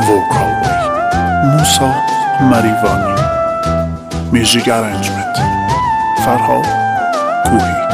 Vocal موسا مریوانی. Music arrangement فرهاد کوهی.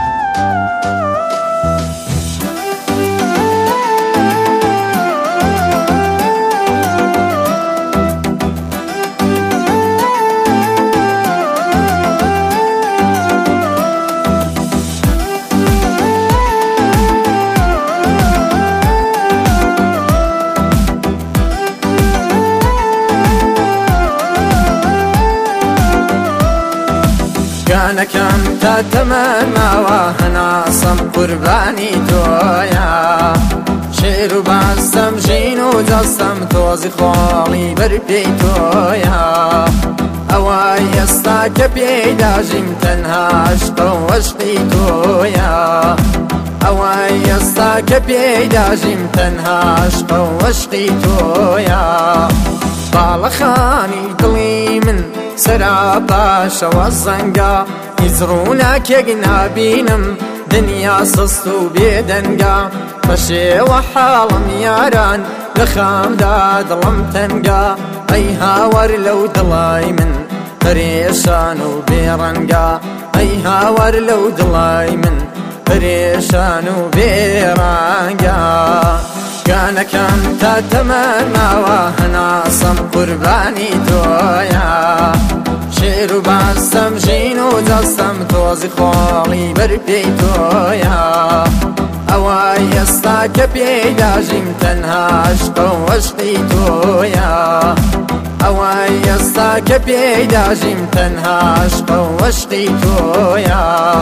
كان تتمنى وهناصم قرباني تويا شير وبسم جين وجسم توزي خالي بربي تويا أواي يستاك بيدا جيم تنهاش وشقي تويا أواي يستاك بيدا جيم تنهاش وشقي تويا بالخاني دلي من سرابا شوا زنگا يزرونك يقنا بينم دنيا سستو بيدنگا فشي وحالم ياران لخام داد لم تنقا اي هاور لو دلاي من بريشان وبيرنقا اي هاور لو دلاي من بريشان وبيرنقا كان تتمنى وهناصم قرباني تويا شير وبسم جين وجسم توزي خالي بربي تويا أواي يستاك بيدا جيم تنهاش وشقي تويا أواي يستاك بيدا جيم تنهاش وشقي تويا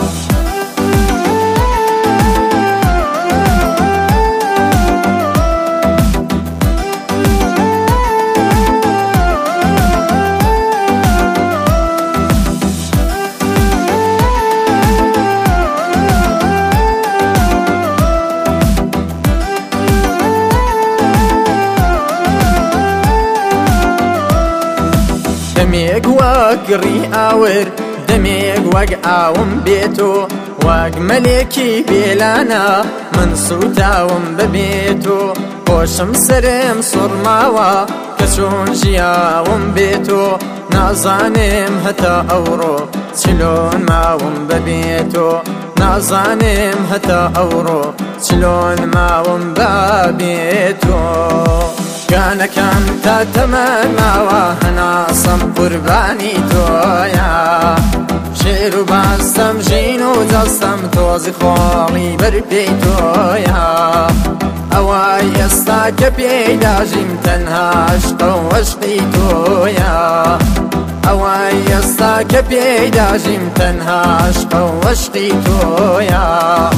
دميق وقري آور دميق وقعاوم بيتو وق ملكي بيلانا من صوتاوم ببيتو وشم سرم صرماوا كسون جياوم بيتو نازانم هتا أورو شلون ماوم ببيتو نازانم هتا أورو شلون ماوم ببيتو كان تتمنى وهناصم قرباني تويا شير وبسم جين وجسم توزي خالي بربي تويا أواي يستاك بيدا جيم تنهاش وشقي تويا أواي يستاك بيدا جيم تنهاش وشقي تويا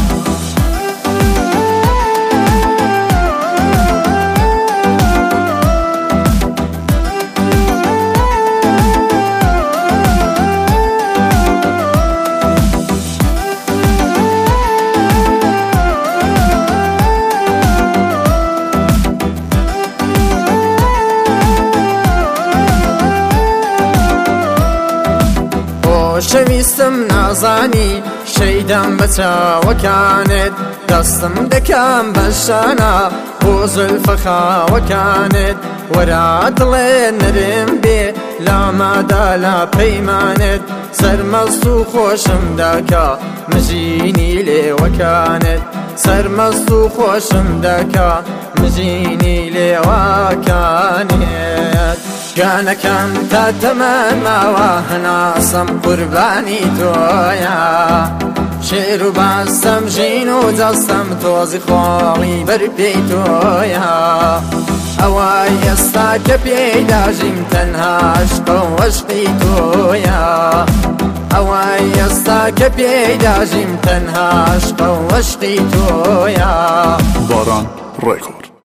شويستم نازاني شيدم بتا وكانت دستم دكام بشانا بوز الفخا وكانت ورا دلين نرم بي لا مادا لا بيمانت سرمستو خوشم داكا مجيني لي وكانت سرمستو خوشم داكا مجيني لي وكانت كان تتمنى وهناصم قرباني تويا شير وبسم جين وجسم توزي خالي بربي تويا أواي يستاك بيدا جيم تنهاش وشقي تويا أواي يستاك بيدا جيم تنهاش وشقي تويا باران ريكورد.